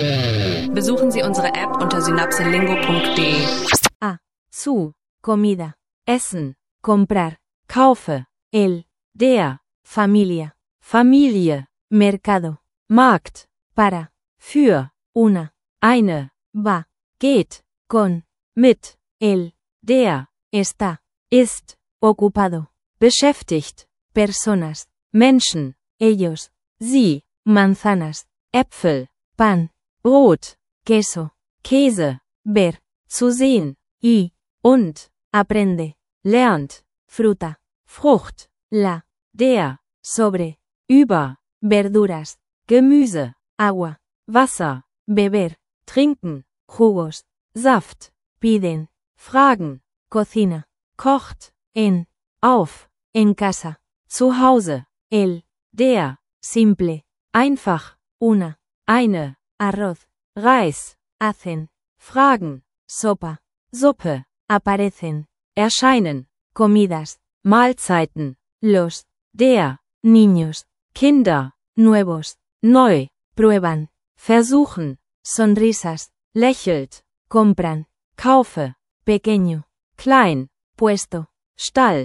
Besuchen Sie unsere App unter synapselingo.de. A. Zu. Comida. Essen. Comprar. Kaufe. El. Der. Familia. Familie. Mercado. Markt. Para. Für. Una. Eine. Va. Geht. Con. Mit. El. Der. Está. Ist. Ocupado. Beschäftigt. Personas. Menschen. Ellos. Sie. Manzanas. Äpfel. Pan. Brot. Queso. Käse. Ver. Zu sehen. Y. Und. Aprende. Lernt. Fruta. Frucht. La. Der. Sobre. Über. Verduras. Gemüse. Agua. Wasser. Beber. Trinken. Jugos. Saft. Piden. Fragen. Cocina. Kocht. En. Auf. En casa. Zu Hause. El. Der. Simple. Einfach. Una. Eine. Arroz. Reis. Hacen. Fragen. Sopa. Suppe. Aparecen. Erscheinen. Comidas. Mahlzeiten. Los. Der. Niños. Kinder. Nuevos. Neu. Prueban. Versuchen. Sonrisas. Lächelt. Compran. Kaufe. Pequeño. Klein. Puesto. Stall.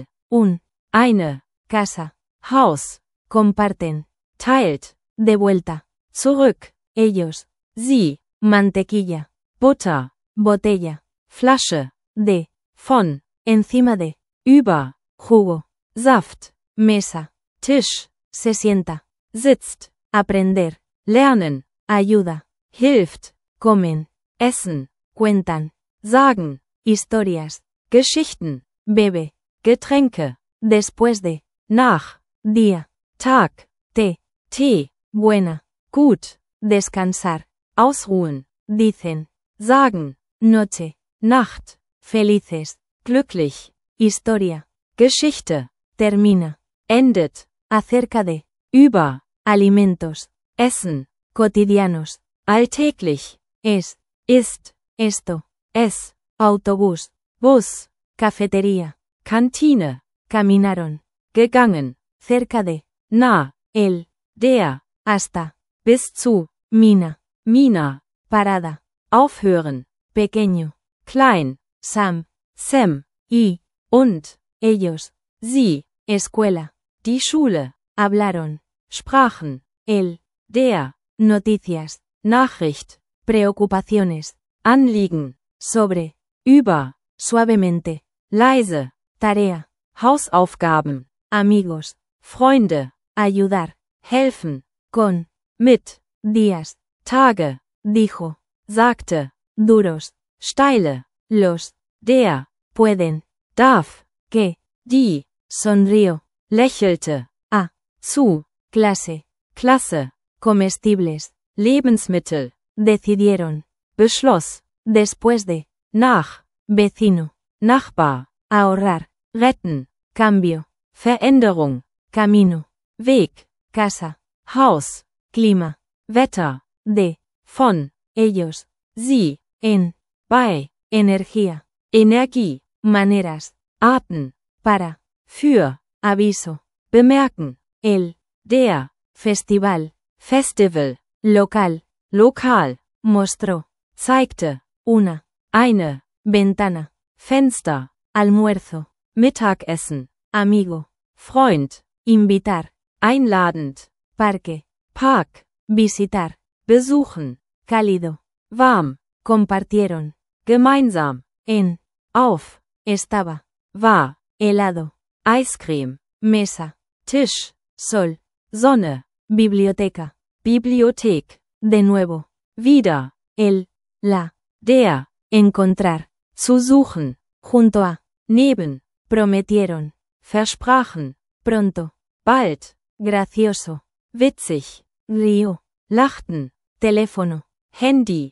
Eine. Casa. Haus. Comparten. Teilt. De vuelta. Zurück. Ellos. Sie. Mantequilla. Butter. Botella. Flasche. De. Von. Encima de. Über. Jugo. Saft. Mesa. Tisch. Se sienta. Sitzt. Aprender. Lernen. Ayuda. Hilft. Comen. Essen. Cuentan. Sagen. Historias. Geschichten. Bebe. Getränke. Después de. Nach. Día. Tag. Té. Tee. Buena. Gut. Descansar. Ausruhen. Dicen. Sagen. Noche. Nacht. Felices. Glücklich. Historia. Geschichte. Termina. Endet. Acerca de. Über. Alimentos. Essen. Cotidianos. Alltäglich. Es. Ist. Esto. Es. Autobús. Bus. Cafetería. Kantine. Caminaron. Gegangen. Cerca de. Nah. El. Der. Hasta. Bis zu. Mina. Mina. Parada. Aufhören. Pequeño. Klein. Sam. Sem. Y. Und. Ellos. Sie. Escuela. Die Schule. Hablaron. Sprachen. El. Der. Noticias. Nachricht. Preocupaciones. Anliegen. Sobre. Über. Suavemente. Leise. Tarea. Hausaufgaben. Amigos. Freunde. Ayudar. Helfen. Con. Mit. Días. Tage. Dijo. Sagte. Duros. Steile. Los. Der. Pueden. Darf. Que. Die. Sonrió. Lächelte. A. Zu. Clase. Klasse. Comestibles. Lebensmittel. Decidieron. Beschloss. Después de. Nach. Vecino. Nachbar. Ahorrar. Retten. Cambio. Veränderung. Camino. Weg. Casa. Haus. Klima. Wetter. De. Von. Ellos. Sie. En. Bei. Energía. Energie. Maneras. Arten. Para. Für. Aviso. Bemerken. El. Der. Festival. Festival. Local. Lokal. Mostró. Zeigte. Una. Eine. Ventana. Fenster. Almuerzo. Mittagessen. Amigo. Freund. Invitar. Einladend. Parque. Park. Visitar. Besuchen. Cálido. Warm. Compartieron. Gemeinsam. En. Auf. Estaba. War. Helado. Eiscreme. Mesa. Tisch. Sol. Sonne. Biblioteca. Bibliothek. De nuevo. Wieder. El. La. Der. Encontrar. Zu suchen. Junto a. Neben. Prometieron. Versprachen. Pronto. Bald. Gracioso. Witzig. Río. Lachten. Teléfono. Handy.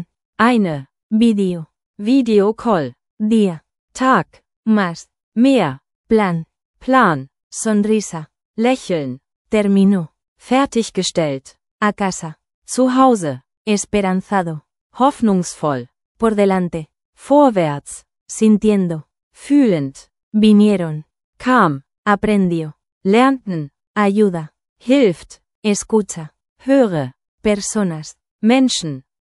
Eine. Video. Videocall. Día. Tag. Más. Mehr. Plan. Plan. Sonrisa. Lächeln. Terminó. Fertiggestellt. A casa. Zu Hause. Esperanzado. Hoffnungsvoll. Por delante. Vorwärts. Sintiendo. Fühlend. Vinieron. Kam. Aprendió. Lernten. Ayuda. Hilft. Escucha. Höre. Personas. Menschen.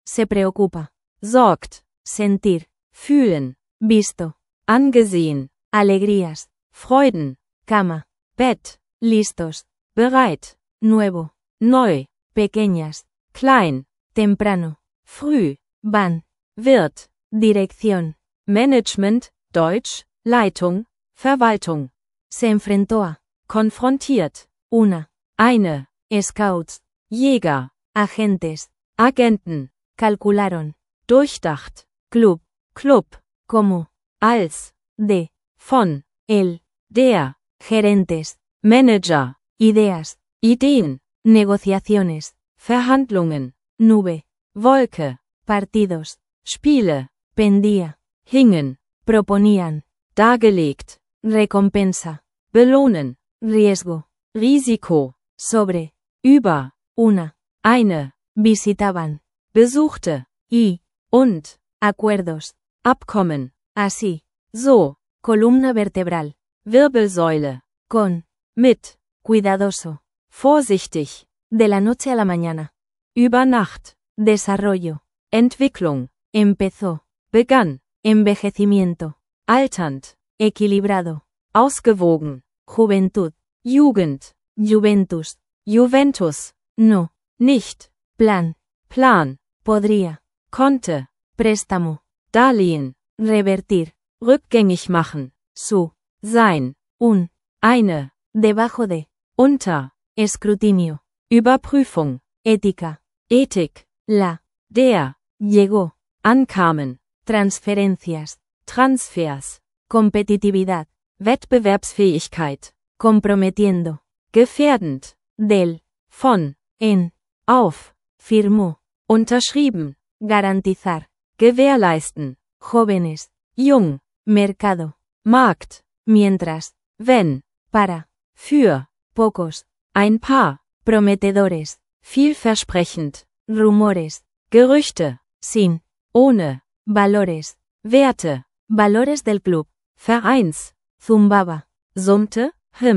Se preocupa. sorgt, Sentir. fühlen, Visto. angesehen, Alegrías. Freuden, Cama. Bett, Listos. bereit, Nuevo. neu, Pequeñas. klein, Temprano. früh, Van. wird, Dirección. Management, Deutsch, Leitung, Verwaltung, Se enfrentó a. konfrontiert, Una. eine, Scouts. Jäger, Agentes. Agenten, Calcularon. durchdacht, Club. Club, Como. als, De. von, El. der, Gerentes. Manager, Ideas. Ideen, Negociaciones. Verhandlungen, Nube. Wolke, Partidos. Spiele, Pendía. hingen, Proponían. dargelegt, Recompensa. belohnen, Riesgo. Risiko, Sobre. über, Una. eine, Visitaban. besuchte, Y. und, Acuerdos. Abkommen, Así. so, Columna vertebral. Wirbelsäule, Con. mit, Cuidadoso. vorsichtig, De la noche a la mañana. über Nacht, Desarrollo. Entwicklung, Empezó. begann, Envejecimiento. alternd, Equilibrado. ausgewogen, Juventud. Jugend, Juventus. Juventus, No. nicht, Plan. Plan, Podría. konnte, Préstamo. Darlehen, Revertir. rückgängig machen, Su. sein, Un. eine, Debajo de. unter, Escrutinio. Überprüfung, Ética. Ethik, La. der, Llegó. ankamen, Transferencias. Transfers, Competitividad. Wettbewerbsfähigkeit, Comprometiendo. gefährdend, Del. von, En. auf, Firmó. unterschrieben, Garantizar. gewährleisten, Jóvenes. jung, Mercado. Markt, Mientras. wenn, Para. für, Pocos. ein paar, Prometedores. vielversprechend, Rumores. Gerüchte, Sin. ohne, Valores. Werte, Valores del club. Vereins, Zumbaba. summte,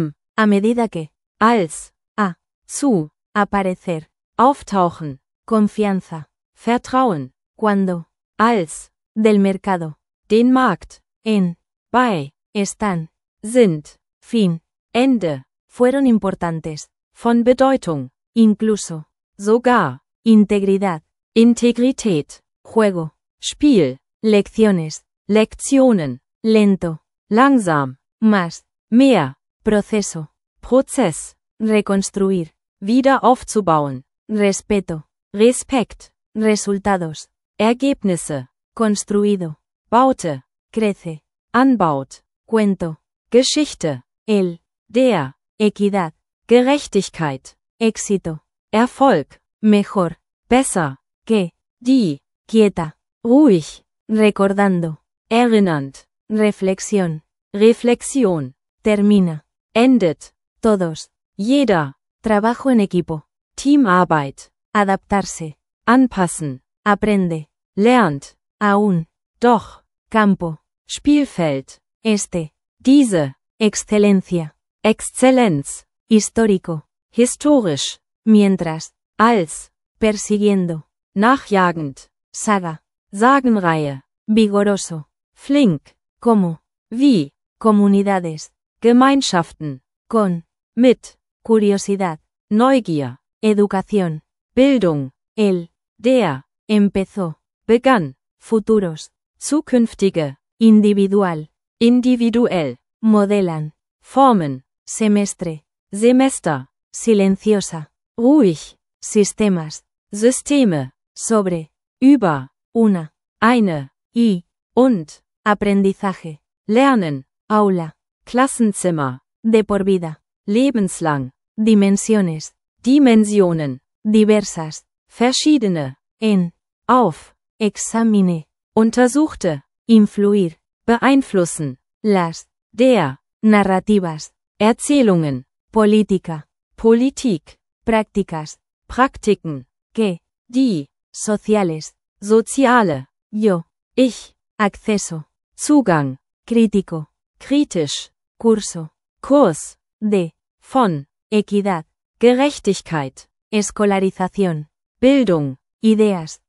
A medida que. als, A. zu, Aparecer. auftauchen, Confianza. Vertrauen, Cuando. als, Del mercado. den Markt, En. bei, Están. sind, Fin. Ende, Fueron importantes. von Bedeutung, Incluso. sogar, Integridad. Integrität, Juego. Spiel, Lecciones. Lektionen, Lento. langsam, Más. mehr, Proceso. Prozess, Reconstruir. wieder aufzubauen, Respeto. Respekt, Resultados. Ergebnisse, Construido. baute, Crece. anbaut, Cuento. Geschichte, El. der, Equidad. Gerechtigkeit, Éxito. Erfolg, Mejor. besser, Que. die, Quieta. ruhig, Recordando. erinnernd, Reflexión. Reflexion, Termina. endet, Todos. jeder, Trabajo en equipo. Teamarbeit, Adaptarse. anpassen, Aprende. lernt, Aún. doch, Campo. Spielfeld, Este. diese, Excelencia. Exzellenz, Histórico. historisch, Mientras. als, Persiguiendo. nachjagend, Saga. Sagenreihe, Vigoroso. flink, Como. wie, Comunidades. Gemeinschaften, Con. mit, Curiosidad. Neugier, Educación. Bildung, El. der, Empezó. begann, Futuros. zukünftige, Individual. individuell, Modelan. formen, Semestre. Semester, Silenciosa. ruhig, Sistemas. Systeme, Sobre. über, Una. eine, Y. und, Aprendizaje. lernen, Aula. Klassenzimmer, De por vida. lebenslang, Dimensiones. Dimensionen, Diversas. verschiedene, En. auf, Examine. untersuchte, Influir. beeinflussen, Las. der, Narrativas. Erzählungen, Política. Politik, Prácticas. Praktiken, Que. die, Sociales. soziale, Yo. ich, Acceso. Zugang, Crítico. kritisch, Curso. Kurs, De. von, Equidad. Gerechtigkeit, Escolarización. Bildung, Ideas.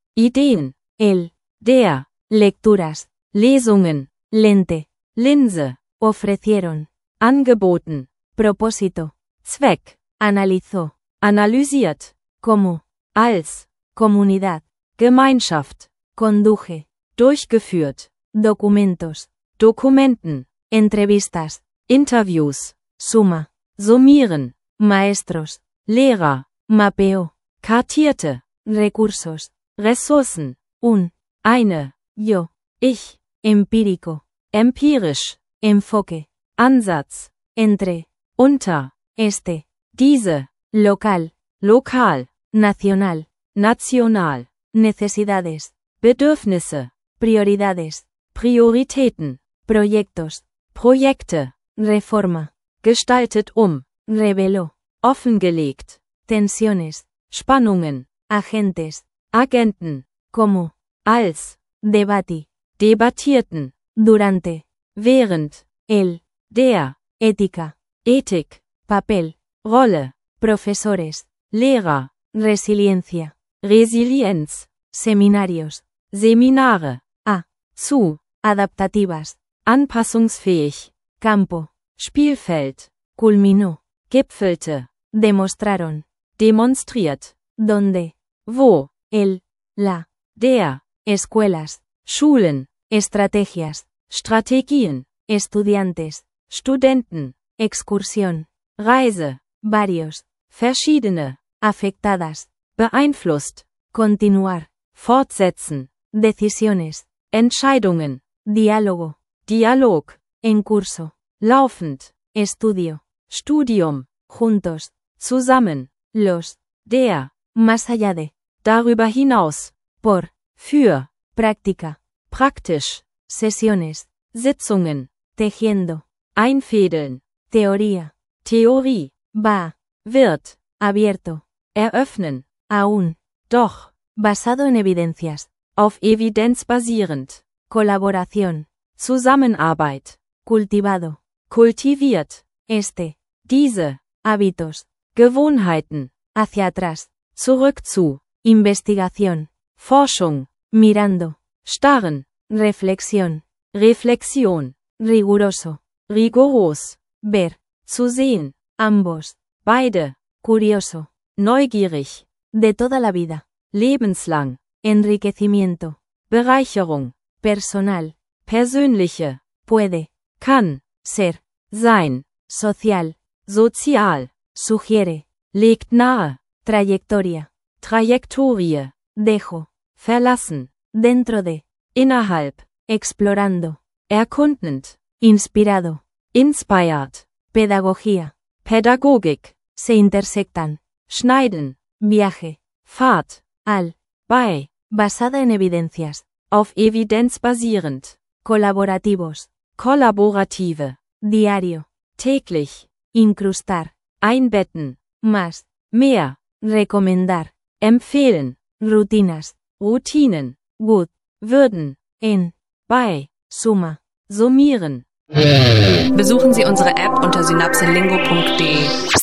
Ideen, el, der, lecturas, Lesungen, lente, Linse, ofrecieron, angeboten, propósito, Zweck, analizó, analysiert, como, als, comunidad, Gemeinschaft, conduje, durchgeführt, documentos, Dokumenten, entrevistas, Interviews, suma, summieren, maestros, Lehrer, mapeó, kartierte, recursos, Ressourcen, un, eine, yo, ich, empírico, empirisch, enfoque, Ansatz, entre, unter, este, diese, local, lokal, nacional, national, necesidades, Bedürfnisse, prioridades, Prioritäten, proyectos, Projekte, reforma, gestaltet reveló, offengelegt, tensiones, Spannungen, agentes, Agenten, como, als, debati, debattierten, durante, während, el, der, ética, Ethik, papel, Rolle, profesores, Lehrer, resiliencia, Resilienz, seminarios, Seminare, a, zu, adaptativas, anpassungsfähig, campo, Spielfeld, culminó, gipfelte, demostraron, demonstriert, donde, wo, el, la, der, escuelas, Schulen, estrategias, Strategien, estudiantes, Studenten, excursión, Reise, varios, verschiedene, afectadas, beeinflusst, continuar, fortsetzen, decisiones, Entscheidungen, diálogo, Dialog, en curso, laufend, estudio, Studium, juntos, zusammen, los, der, más allá de, darüber hinaus, por, für, práctica, praktisch, sesiones, Sitzungen, tejiendo, einfädeln, teoría, Theorie, va, wird, abierto, eröffnen, aún, doch, basado en evidencias, auf Evidenz basierend, colaboración, Zusammenarbeit, cultivado, kultiviert, este, diese, hábitos, Gewohnheiten, hacia atrás, zurück zu, investigación, Forschung, mirando, starren, reflexión, Reflexion, riguroso, rigoros, ver, zu sehen, ambos, beide, curioso, neugierig, de toda la vida, lebenslang, enriquecimiento, Bereicherung, personal, persönliche, puede, kann, ser, sein, social, sozial, sugiere, legt nahe, trayectoria, Trajektorie, dejo, verlassen, dentro de, innerhalb, explorando, erkundend, inspirado, inspired, pedagogía, Pädagogik, se intersectan, schneiden, viaje, Fahrt, al, bei, basada en evidencias, auf Evidenz basierend, colaborativos, kollaborative, diario, täglich, incrustar, einbetten, más, mehr, recomendar, empfehlen, rutinas, Routinen, good, würden, en, bei, suma, summieren. Besuchen Sie unsere App unter synapselingo.de.